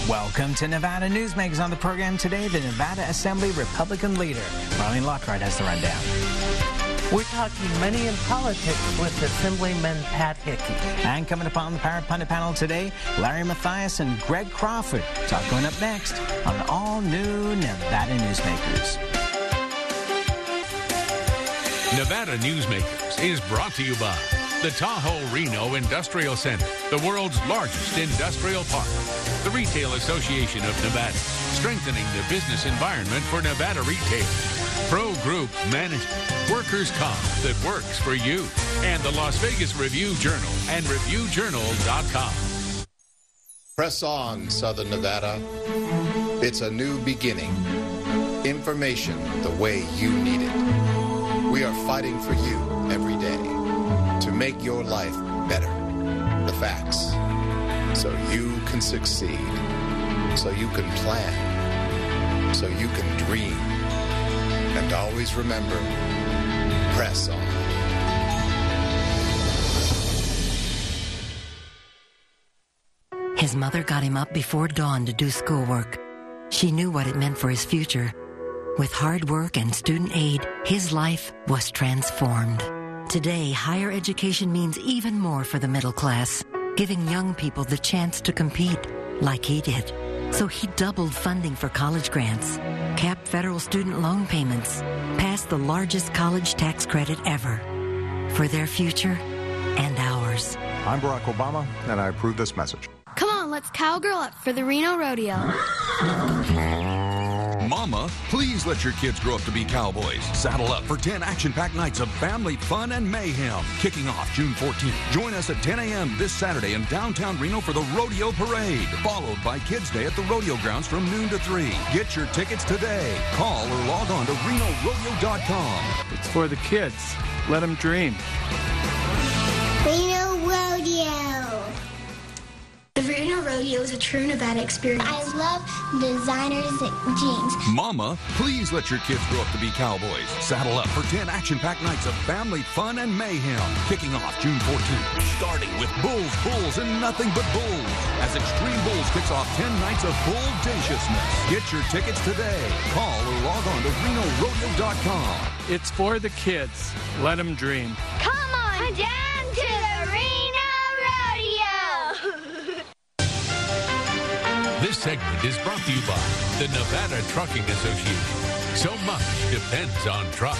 Welcome to Nevada Newsmakers. On the program today, the Nevada Assembly Republican leader, Marlene Lockhart, has the rundown. We're talking money and politics with Assemblyman Pat Hickey. And coming up on the Power Pundit panel today, Larry Mathias and Greg Crawford. Talk going up next on an all-new Nevada Newsmakers. Nevada Newsmakers is brought to you by the Tahoe Reno Industrial Center, the world's largest industrial park. The Retail Association of Nevada, strengthening the business environment for Nevada retailers. Pro Group Management, workers' comp that works for you. And the Las Vegas Review-Journal and ReviewJournal.com. Press on, Southern Nevada. It's a new beginning. Information the way you need it. We are fighting for you every day to make your life better. The facts. So you can succeed. So you can plan. So you can dream. And always remember, press on. His mother got him up before dawn to do schoolwork. She knew what it meant for his future. With hard work and student aid, his life was transformed. Today, higher education means even more for the middle class, giving young people the chance to compete like he did. So he doubled funding for college grants, capped federal student loan payments, passed the largest college tax credit ever for their future and ours. I'm Barack Obama, and I approve this message. Come on, let's cowgirl up for the Reno Rodeo. Mama, please let your kids grow up to be cowboys. Saddle up for 10 action-packed nights of family fun and mayhem. Kicking off June 14th. Join us at 10 a.m. this Saturday in downtown Reno for the Rodeo Parade, followed by Kids Day at the rodeo grounds from noon to 3. Get your tickets today. Call or log on to RenoRodeo.com. It's for the kids. Let them dream. Reno Rodeo. The Reno Rodeo is a true Nevada experience. I love designers jeans. Mama, please let your kids grow up to be cowboys. Saddle up for 10 action-packed nights of family fun and mayhem. Kicking off June 14th. Starting with bulls, and nothing but bulls. As Extreme Bulls kicks off 10 nights of bulldaciousness. Get your tickets today. Call or log on to RenoRodeo.com. It's for the kids. Let them dream. Come on down to the Reno Rodeo. This segment is brought to you by the Nevada Trucking Association. So much depends on trucks.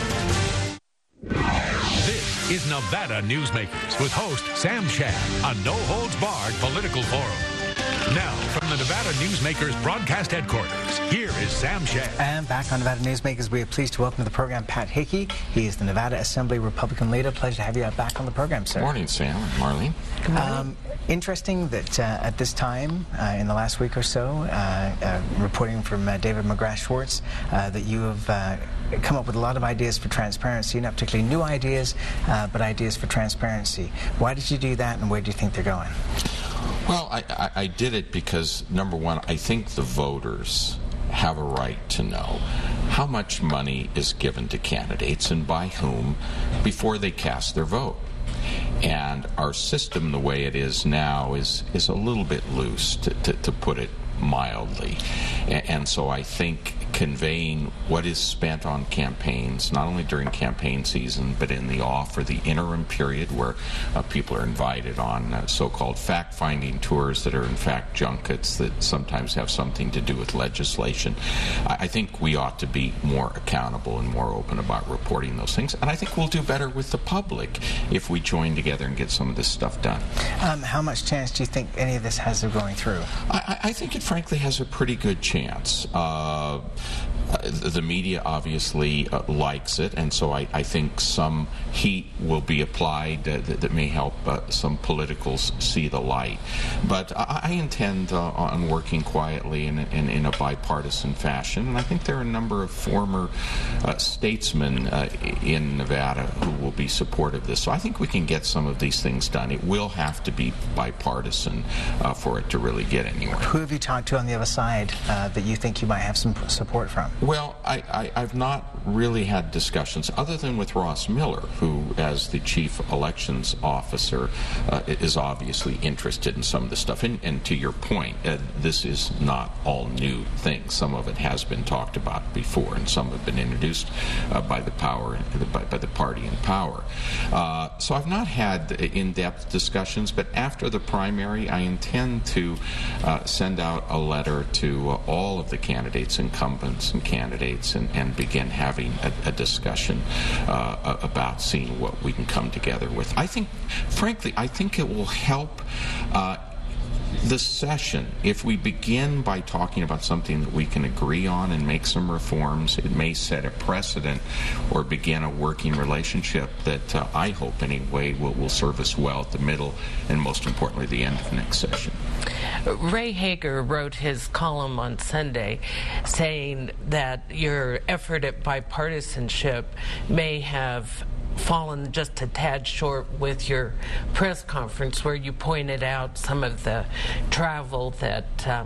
This is Nevada Newsmakers with host Sam Shad on No Holds Barred Political Forum. Now, from the Nevada Newsmakers broadcast headquarters, here is Sam Shad. And back on Nevada Newsmakers, we are pleased to welcome to the program Pat Hickey. He is the Nevada Assembly Republican leader. Pleasure to have you back on the program, sir. Morning, Sam and Marlene. Good morning. Interesting that at this time, in the last week or so, reporting from David McGrath-Schwartz, that you have come up with a lot of ideas for transparency, not particularly new ideas, but ideas for transparency. Why did you do that, and where do you think they're going? Well, I did it because, number one, I think the voters have a right to know how much money is given to candidates and by whom before they cast their vote. And our system, the way it is now, is a little bit loose, to put it mildly. And so I think conveying what is spent on campaigns, not only during campaign season, but in the off or the interim period where people are invited on so-called fact-finding tours that are in fact junkets that sometimes have something to do with legislation. I think we ought to be more accountable and more open about reporting those things. And I think we'll do better with the public if we join together and get some of this stuff done. How much chance do you think any of this has of going through? I think it frankly has a pretty good chance. The media obviously likes it, and so I think some heat will be applied that may help some politicals see the light. But I intend on working quietly and in a bipartisan fashion, and I think there are a number of former statesmen in Nevada who will be supportive of this. So I think we can get some of these things done. It will have to be bipartisan for it to really get anywhere. Who have you talked to on the other side that you think you might have some support support from? Well, I've not really had discussions other than with Ross Miller, who, as the chief elections officer, is obviously interested in some of this stuff. And to your point, this is not all new things. Some of it has been talked about before, and some have been introduced by the party in power. So I've not had in-depth discussions, but after the primary, I intend to send out a letter to all of the candidates, incumbents and candidates, and begin having a discussion about seeing what we can come together with. Frankly, I think it will help the session. If we begin by talking about something that we can agree on and make some reforms, it may set a precedent or begin a working relationship that I hope anyway will serve us well at the middle and most importantly the end of the next session. Ray Hager wrote his column on Sunday saying that your effort at bipartisanship may have fallen just a tad short with your press conference, where you pointed out some of the travel that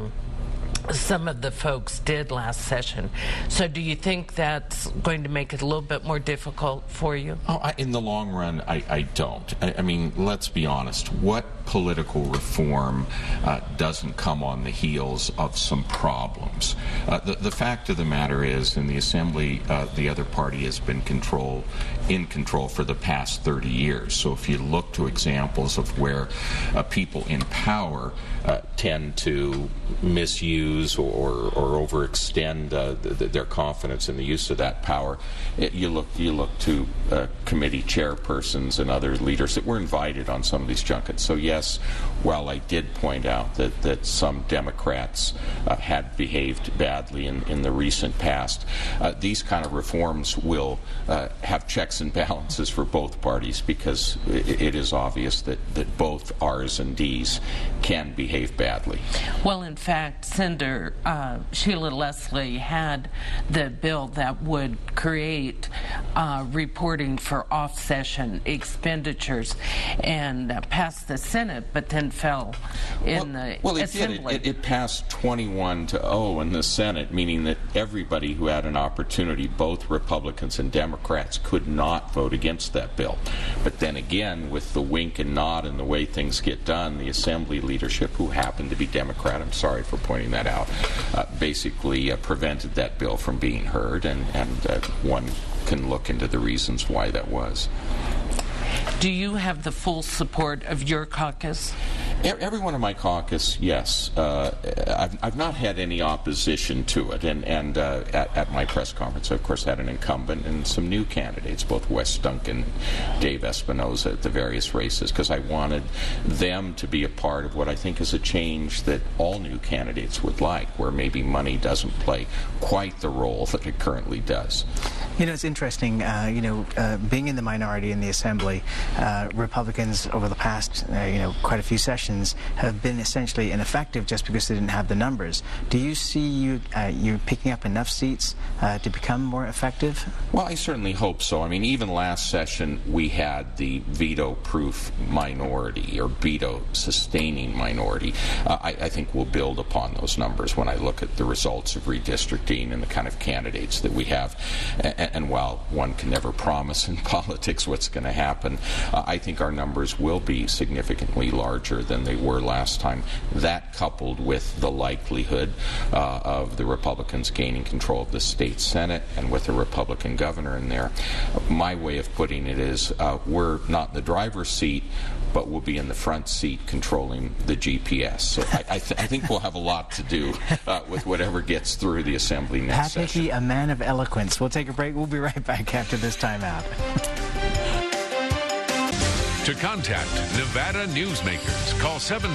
some of the folks did last session. So do you think that's going to make it a little bit more difficult for you? In the long run, I don't. I mean, let's be honest. What political reform doesn't come on the heels of some problems? The fact of the matter is, in the Assembly, the other party has been in control for the past 30 years. So if you look to examples of where people in power tend to misuse or overextend their confidence in the use of that power, you look to committee chairpersons and other leaders that were invited on some of these junkets. So yes, while I did point out that some Democrats had behaved badly in the recent past, these kind of reforms will have checks and balances for both parties, because it is obvious that both R's and D's can behave badly. Well, in fact, Senator Sheila Leslie had the bill that would create reporting for off-session expenditures and passed the Senate, but then fell in the Assembly. It passed 21-0 in the Senate, meaning that everybody who had an opportunity, both Republicans and Democrats, could not vote against that bill. But then again, with the wink and nod and the way things get done, the Assembly leadership, who happened to be Democrat, I'm sorry for pointing that out, basically prevented that bill from being heard, and one can look into the reasons why that was. Do you have the full support of your caucus? Everyone in my caucus, yes. I've not had any opposition to it, and at my press conference I of course had an incumbent and some new candidates, both Wes Duncan, Dave Espinoza, at the various races, because I wanted them to be a part of what I think is a change that all new candidates would like, where maybe money doesn't play quite the role that it currently does. You know, it's interesting, being in the minority in the Assembly, Republicans over the past, quite a few sessions have been essentially ineffective just because they didn't have the numbers. Do you see you picking up enough seats to become more effective? Well, I certainly hope so. I mean, even last session we had the veto-proof minority or veto-sustaining minority. I think we'll build upon those numbers when I look at the results of redistricting and the kind of candidates that we have. And while one can never promise in politics what's going to happen, I think our numbers will be significantly larger than they were last time. That, coupled with the likelihood of the Republicans gaining control of the state Senate and with a Republican governor in there, my way of putting it is we're not in the driver's seat, but we'll be in the front seat controlling the GPS. So I think we'll have a lot to do with whatever gets through the Assembly next Pat session. Hickey, a man of eloquence. We'll take a break. We'll be right back after this timeout. To contact Nevada Newsmakers, call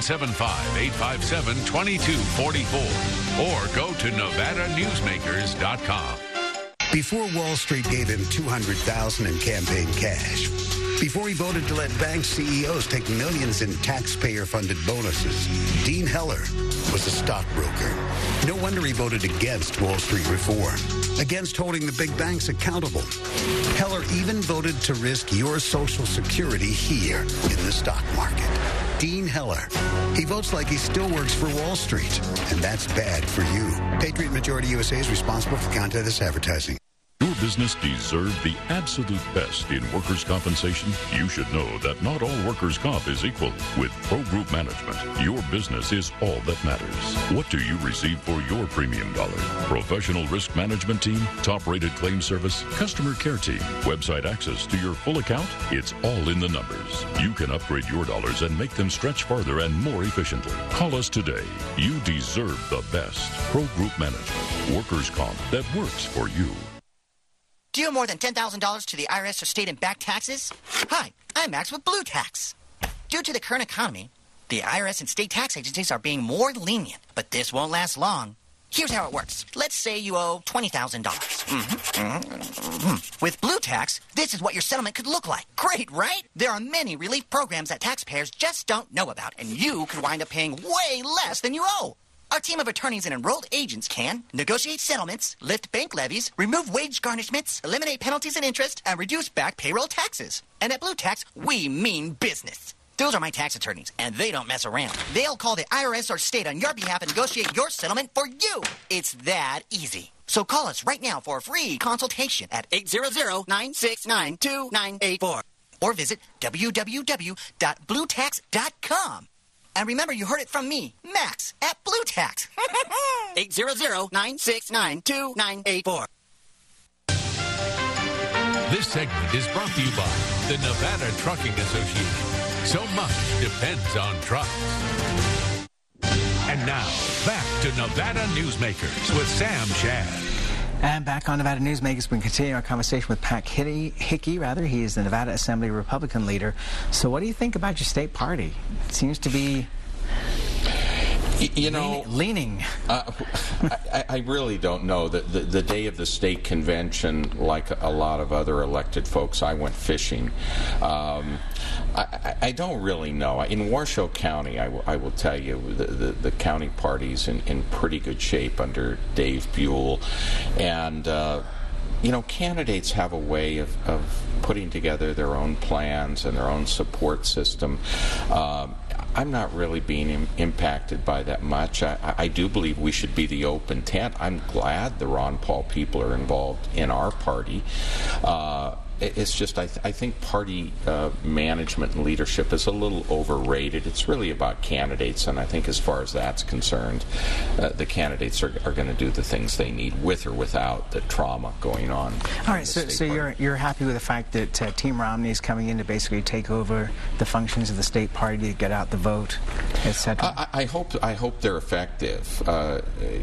775-857-2244 or go to NevadaNewsmakers.com. Before Wall Street gave him $200,000 in campaign cash, before he voted to let bank CEOs take millions in taxpayer-funded bonuses, Dean Heller was a stockbroker. No wonder he voted against Wall Street reform, against holding the big banks accountable. Heller even voted to risk your Social Security here in the stock market. Dean Heller. He votes like he still works for Wall Street, and that's bad for you. Patriot Majority USA is responsible for the content of this advertising. Your business deserves the absolute best in workers' compensation. You should know that not all workers' comp is equal. With Pro Group Management, your business is all that matters. What do you receive for your premium dollar? Professional risk management team, top-rated claim service, customer care team, website access to your full account? It's all in the numbers. You can upgrade your dollars and make them stretch farther and more efficiently. Call us today. You deserve the best. Pro Group Management, workers' comp that works for you. Do you owe more than $10,000 to the IRS or state and back taxes? Hi, I'm Max with Blue Tax. Due to the current economy, the IRS and state tax agencies are being more lenient, but this won't last long. Here's how it works. Let's say you owe $20,000. With Blue Tax, this is what your settlement could look like. Great, right? There are many relief programs that taxpayers just don't know about, and you could wind up paying way less than you owe. Our team of attorneys and enrolled agents can negotiate settlements, lift bank levies, remove wage garnishments, eliminate penalties and interest, and reduce back payroll taxes. And at Blue Tax, we mean business. Those are my tax attorneys, and they don't mess around. They'll call the IRS or state on your behalf and negotiate your settlement for you. It's that easy. So call us right now for a free consultation at 800-969-2984 or visit www.bluetax.com. And remember, you heard it from me, Max, at Blue Tax. 800-969-2984. This segment is brought to you by the Nevada Trucking Association. So much depends on trucks. And now, back to Nevada Newsmakers with Sam Shad. And back on Nevada Newsmakers, we continue our conversation with Pat Hickey. He is the Nevada Assembly Republican leader. So what do you think about your state party? It seems to be leaning. I really don't know. The day of the state convention, like a lot of other elected folks, I went fishing. I don't really know. In Washoe County, I will tell you, the county party's in pretty good shape under Dave Buell. And, candidates have a way of putting together their own plans and their own support system. I'm not really being impacted by that much. I do believe we should be the open tent. I'm glad the Ron Paul people are involved in our party. It's just I think party management and leadership is a little overrated. It's really about candidates, and I think as far as that's concerned, the candidates are going to do the things they need with or without the trauma going on. All right, so you're happy with the fact that Team Romney is coming in to basically take over the functions of the state party to get out the vote, etc. I hope they're effective. That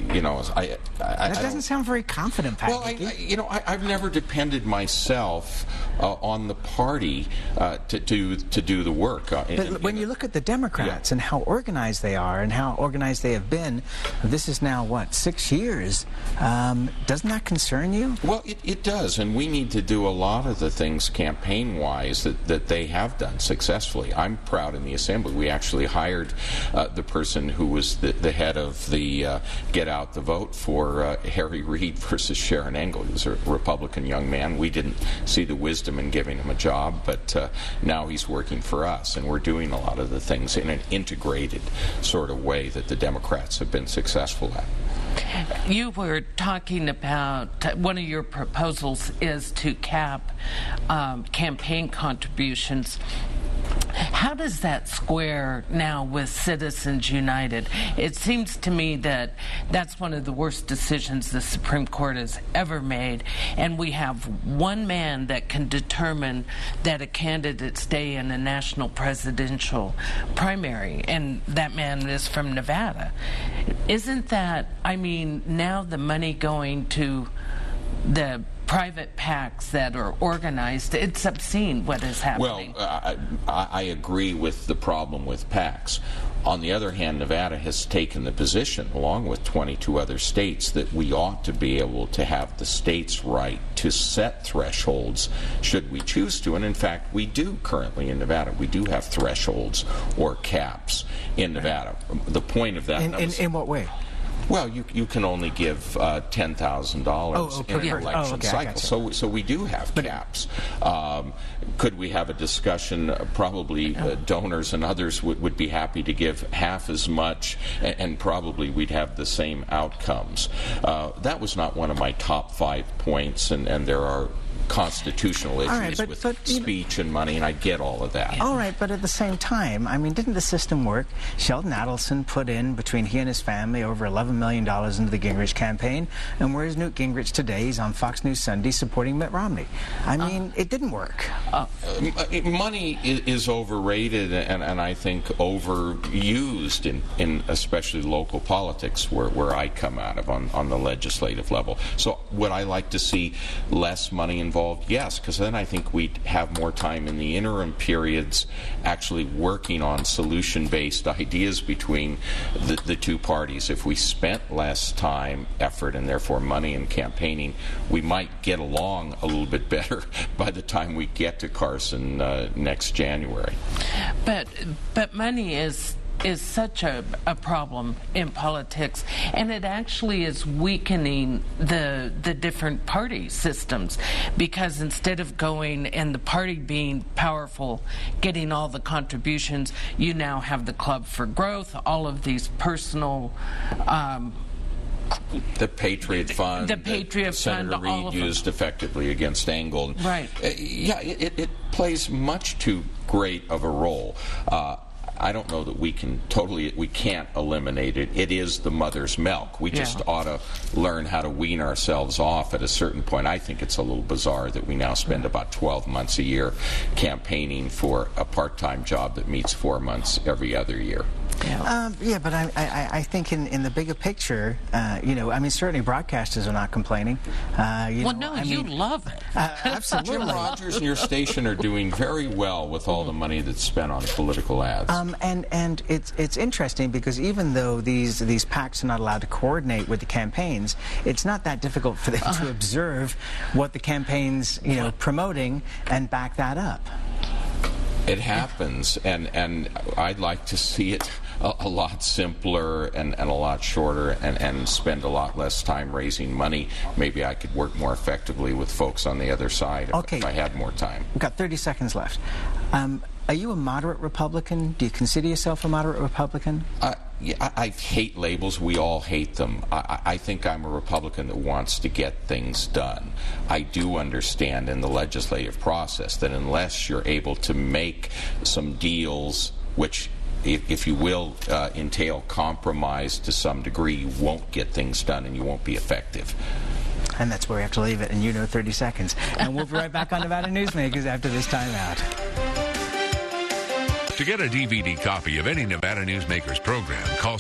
doesn't sound very confident, Pat. Well, I've never depended myself on the party to do the work. But when you look at the Democrats and how organized they are and how organized they have been, this is now, 6 years. Doesn't that concern you? Well, it does, and we need to do a lot of the things campaign-wise that they have done successfully. I'm proud in the Assembly. We actually hired the person who was the head of the Get Out the Vote for Harry Reid versus Sharon Engel. He was a Republican young man. We didn't see the wisdom in giving him a job, but now he's working for us, and we're doing a lot of the things in an integrated sort of way that the Democrats have been successful at. You were talking about one of your proposals is to cap campaign contributions. How does that square now with Citizens United? It seems to me that that's one of the worst decisions the Supreme Court has ever made, and we have one man that can determine that a candidate stay in a national presidential primary, and that man is from Nevada. Isn't that, now the money going to the private PACs that are organized, it's obscene what is happening. Well, I agree with the problem with PACs. On the other hand, Nevada has taken the position, along with 22 other states, that we ought to be able to have the state's right to set thresholds should we choose to. And in fact, we do currently in Nevada. We do have thresholds or caps in Nevada. The point of that... In what way? Well, you can only give $10,000 in an election cycle, so we do have caps. Could we have a discussion? Probably donors and others would be happy to give half as much, and probably we'd have the same outcomes. That was not one of my top 5 points, and there are constitutional issues with speech and money, and I get all of that. All right, but at the same time, I mean, didn't the system work? Sheldon Adelson put in, between he and his family, over $11 million into the Gingrich campaign, and where's Newt Gingrich today? He's on Fox News Sunday supporting Mitt Romney. I mean, it didn't work. Money is overrated and I think overused in especially local politics where I come out of on the legislative level. So would I like to see less money involved? Yes, because then I think we'd have more time in the interim periods actually working on solution-based ideas between the two parties. If we spent less time, effort, and therefore money in campaigning, we might get along a little bit better by the time we get to Carson next January. But money is such a problem in politics, and it actually is weakening the different party systems, because instead of going and the party being powerful, getting all the contributions, you now have the Club for Growth, all of these personal the Patriot Fund, all Senator Reid used effectively against Engel. Right. It plays much too great of a role. I don't know that we can't eliminate it. It is the mother's milk. We just ought to learn how to wean ourselves off at a certain point. I think it's a little bizarre that we now spend about 12 months a year campaigning for a part-time job that meets 4 months every other year. But I think in the bigger picture, I mean, certainly broadcasters are not complaining. You love it. Absolutely. Jim Rogers and your station are doing very well with all the money that's spent on political ads. And it's interesting because even though these PACs are not allowed to coordinate with the campaigns, it's not that difficult for them to observe what the campaign's promoting and back that up. It happens, and I'd like to see it a lot simpler and a lot shorter and spend a lot less time raising money. Maybe I could work more effectively with folks on the other side if I had more time. We've got 30 seconds left. Are you a moderate Republican? Do you consider yourself a moderate Republican? I hate labels. We all hate them. I think I'm a Republican that wants to get things done. I do understand in the legislative process that unless you're able to make some deals, which if you will, entail compromise to some degree, you won't get things done and you won't be effective. And that's where we have to leave it, and 30 seconds. And we'll be right back on Nevada Newsmakers after this timeout. To get a DVD copy of any Nevada Newsmakers program, call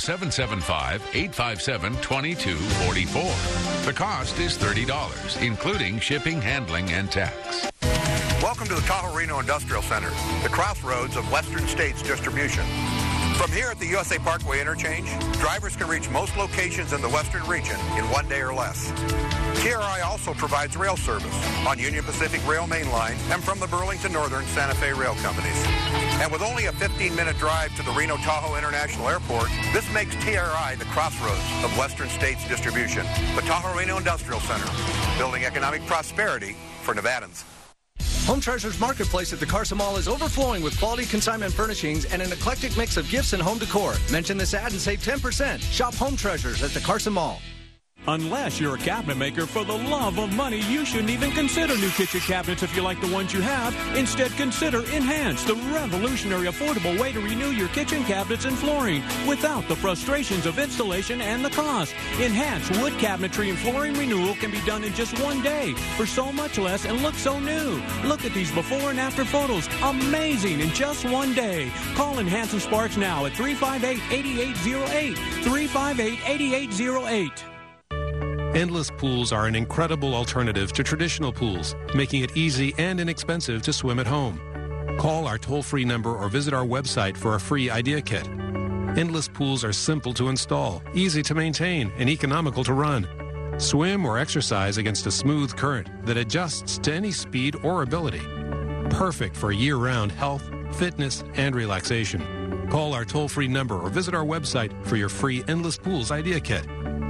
775-857-2244. The cost is $30, including shipping, handling, and tax. Welcome to the Tahoe Reno Industrial Center, the crossroads of Western States distribution. From here at the USA Parkway interchange, drivers can reach most locations in the western region in 1 day or less. TRI also provides rail service on Union Pacific Rail Main Line and from the Burlington Northern Santa Fe rail companies. And with only a 15-minute drive to the Reno-Tahoe International Airport, this makes TRI the crossroads of Western States distribution. The Tahoe Reno Industrial Center, building economic prosperity for Nevadans. Home Treasures Marketplace at the Carson Mall is overflowing with quality consignment furnishings and an eclectic mix of gifts and home decor. Mention this ad and save 10%. Shop Home Treasures at the Carson Mall. Unless you're a cabinet maker, for the love of money, you shouldn't even consider new kitchen cabinets if you like the ones you have. Instead, consider Enhance, the revolutionary affordable way to renew your kitchen cabinets and flooring without the frustrations of installation and the cost. Enhance wood cabinetry and flooring renewal can be done in just 1 day for so much less and look so new. Look at these before and after photos. Amazing in just 1 day. Call Enhance and Sparks now at 358-8808. 358-8808. Endless pools are an incredible alternative to traditional pools, making it easy and inexpensive to swim at home. Call our toll-free number or visit our website for a free idea kit. Endless pools are simple to install, easy to maintain, and economical to run. Swim or exercise against a smooth current that adjusts to any speed or ability. Perfect for year-round health, fitness, and relaxation. Call our toll-free number or visit our website for your free Endless Pools idea kit.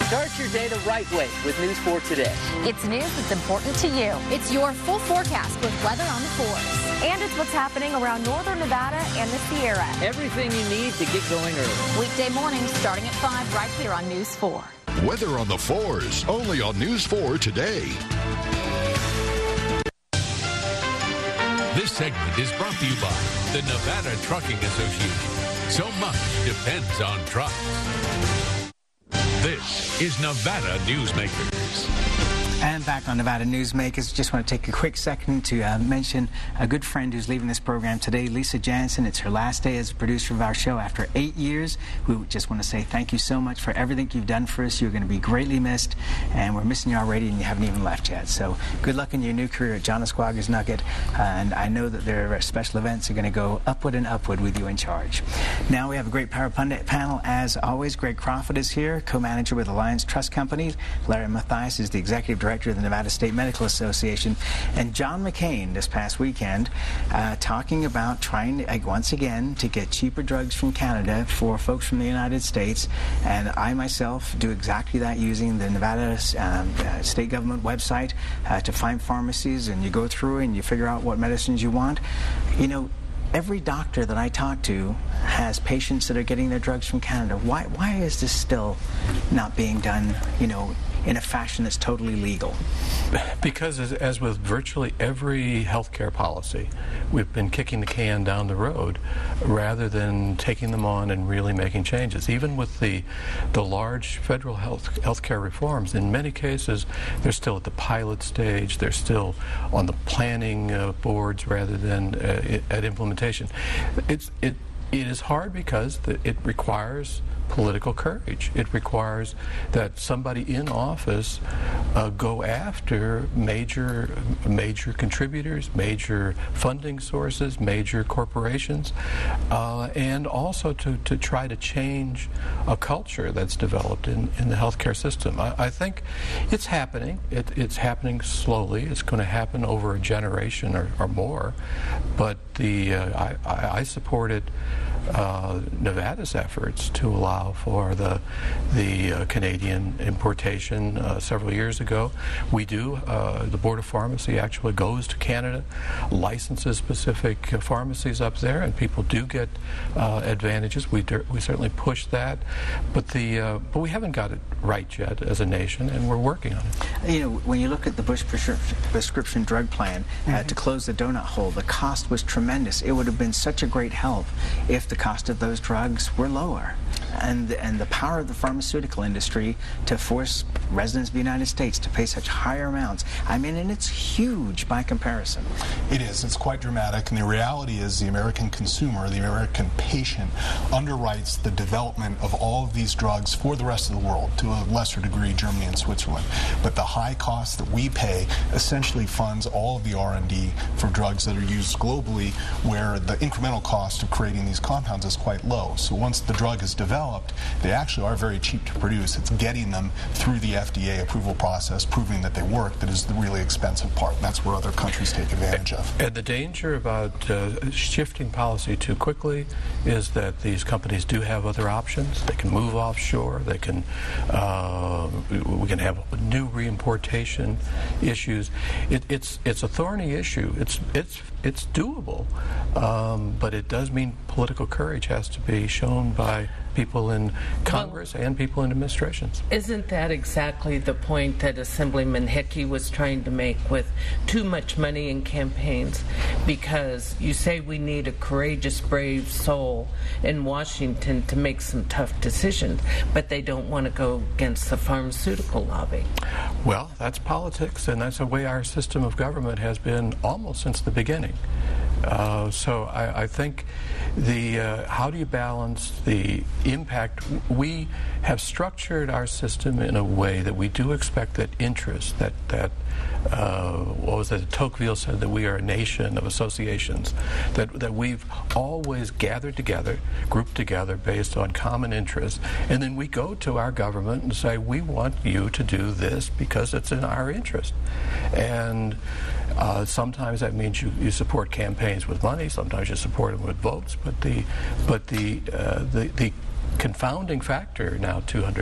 Start your day the right way with News 4 Today. It's news that's important to you. It's your full forecast with weather on the 4s. And it's what's happening around northern Nevada and the Sierra. Everything you need to get going early. Weekday mornings starting at 5 right here on News 4. Weather on the 4s, only on News 4 Today. This segment is brought to you by the Nevada Trucking Association. So much depends on trucks. This is Nevada Newsmakers. And back on Nevada Newsmakers, just want to take a quick second to mention a good friend who's leaving this program today, Lisa Jansen. It's her last day as a producer of our show after 8 years. We just want to say thank you so much for everything you've done for us. You're going to be greatly missed, and we're missing you already, and you haven't even left yet. So good luck in your new career at John Esquaga's Nugget, and I know that their special events are going to go upward and upward with you in charge. Now we have a great Power Pundit panel. As always, Greg Crawford is here, co-manager with Alliance Trust Company. Larry Mathias is the executive director of the Nevada State Medical Association, and John McCain this past weekend talking about trying once again to get cheaper drugs from Canada for folks from the United States. And I myself do exactly that using the Nevada state government website to find pharmacies, and you go through and you figure out what medicines you want. You know, every doctor that I talk to has patients that are getting their drugs from Canada. Why is this still not being done, you know, in a fashion that's totally legal? Because as with virtually every healthcare policy, we've been kicking the can down the road rather than taking them on and really making changes. Even with the large federal healthcare reforms, in many cases, they're still at the pilot stage. They're still on the planning boards rather than at implementation. It is hard because it requires political courage. It requires that somebody in office go after major contributors, major funding sources, major corporations, and also to try to change a culture that's developed in the healthcare system. I think it's happening. It's happening slowly. It's going to happen over a generation or more. But I supported Nevada's efforts to allow for the Canadian importation several years ago. We do. The Board of Pharmacy actually goes to Canada, licenses specific pharmacies up there, and people do get advantages. We certainly push that, but we haven't got it right yet as a nation, and we're working on it. You know, when you look at the Bush prescription drug plan to close the donut hole, the cost was tremendous. It would have been such a great help if the cost of those drugs were lower. And the power of the pharmaceutical industry to force residents of the United States to pay such higher amounts. I mean, and it's huge by comparison. It is. It's quite dramatic. And the reality is the American consumer, the American patient, underwrites the development of all of these drugs for the rest of the world, to a lesser degree Germany and Switzerland. But the high cost that we pay essentially funds all of the R&D for drugs that are used globally, where the incremental cost of creating these compounds is quite low. So once the drug is developed, they actually are very cheap to produce. It's getting them through the FDA approval process, proving that they work, that is the really expensive part. And that's where other countries take advantage of. And the danger about shifting policy too quickly is that these companies do have other options. They can move offshore. They can we can have new reimportation issues. It's a thorny issue. It's doable, but it does mean political courage has to be shown by people in Congress and people in administrations. Isn't that exactly the point that Assemblyman Hickey was trying to make with too much money in campaigns? Because you say we need a courageous, brave soul in Washington to make some tough decisions, but they don't want to go against the pharmaceutical lobby. Well, that's politics, and that's the way our system of government has been almost since the beginning. So I think how do you balance the impact? We have structured our system in a way that we do expect that interest, that what was it? Tocqueville said that we are a nation of associations, that we've always gathered together, grouped together based on common interests, and then we go to our government and say, we want you to do this because it's in our interest. And sometimes that means you support campaigns with money, sometimes you support them with votes, but the confounding factor now 200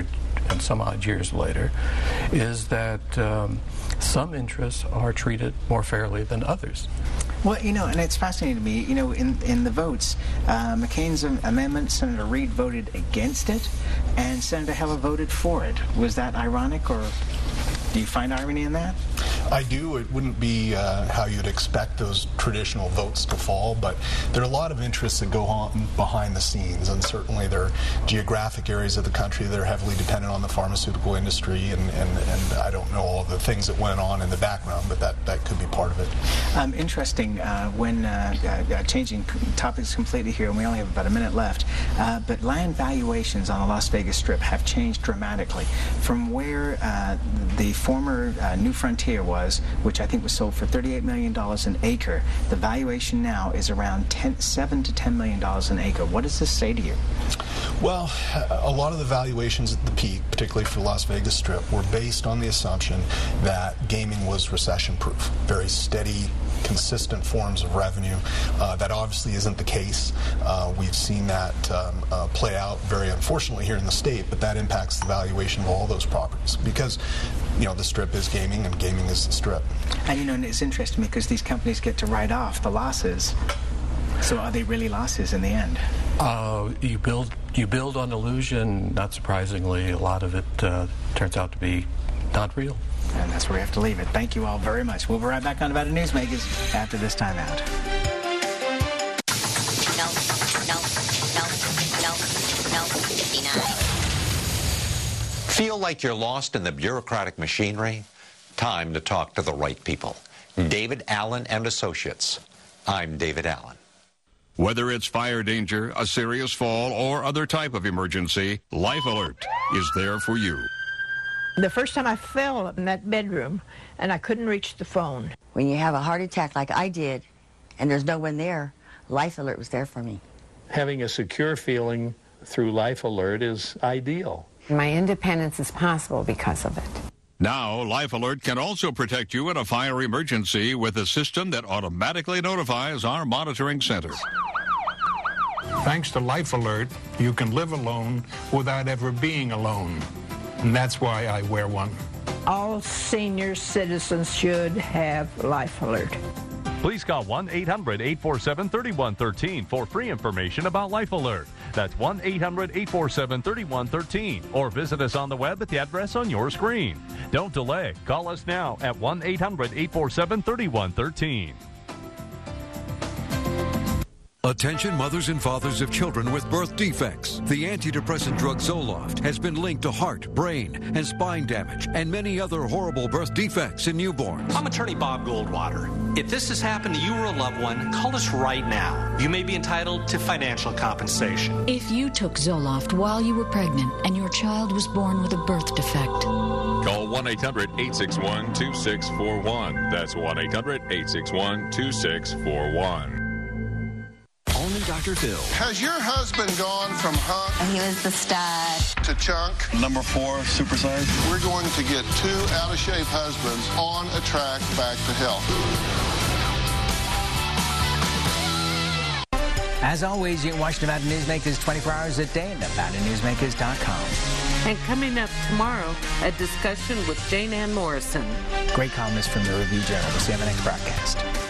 and some odd years later, is that some interests are treated more fairly than others. Well, you know, and it's fascinating to me, you know, in the votes, McCain's amendment, Senator Reid voted against it, and Senator Heller voted for it. Was that ironic, or do you find irony in that? I do. It wouldn't be how you'd expect those traditional votes to fall, but there are a lot of interests that go on behind the scenes, and certainly there are geographic areas of the country that are heavily dependent on the pharmaceutical industry, and I don't know all of the things that went on in the background, but that could be part of it. Interesting, when changing topics completely here, and we only have about a minute left, but land valuations on the Las Vegas Strip have changed dramatically from where the former New Frontier was, which I think was sold for $38 million an acre. The valuation now is around $7 to $10 million an acre. What does this say to you? Well, a lot of the valuations at the peak, particularly for the Las Vegas Strip, were based on the assumption that gaming was recession-proof. Very steady, consistent forms of revenue. That obviously isn't the case. We've seen that play out very unfortunately here in the state, but that impacts the valuation of all those properties because, you know, the Strip is gaming and gaming is the Strip. And, you know, it's interesting to me because these companies get to write off the losses. So are they really losses in the end? You build on illusion. Not surprisingly, a lot of it turns out to be not real. And that's where we have to leave it. Thank you all very much. We'll be right back on Nevada Newsmakers after this time out. Feel like you're lost in the bureaucratic machinery? Time to talk to the right people. David Allen and Associates. I'm David Allen. Whether it's fire danger, a serious fall, or other type of emergency, Life Alert is there for you. The first time I fell in that bedroom and I couldn't reach the phone. When you have a heart attack like I did and there's no one there, Life Alert was there for me. Having a secure feeling through Life Alert is ideal. My independence is possible because of it. Now, Life Alert can also protect you in a fire emergency with a system that automatically notifies our monitoring center. Thanks to Life Alert, you can live alone without ever being alone. And that's why I wear one. All senior citizens should have Life Alert. Please call 1-800-847-3113 for free information about Life Alert. That's 1-800-847-3113, or visit us on the web at the address on your screen. Don't delay. Call us now at 1-800-847-3113. Attention mothers and fathers of children with birth defects. The antidepressant drug Zoloft has been linked to heart, brain, and spine damage and many other horrible birth defects in newborns. I'm attorney Bob Goldwater. If this has happened to you or a loved one, call us right now. You may be entitled to financial compensation. If you took Zoloft while you were pregnant and your child was born with a birth defect, call 1-800-861-2641. That's 1-800-861-2641. Only Dr. Phil. Has your husband gone from hunk he was the stud to chunk? Number 4, supersize. We're going to get 2 out-of-shape husbands on a track back to health. As always, you can watch Nevada Newsmakers 24 hours a day at NevadaNewsmakers.com. And coming up tomorrow, a discussion with Jane Ann Morrison. Great columnist from the Review Journal. We'll see you on the next broadcast.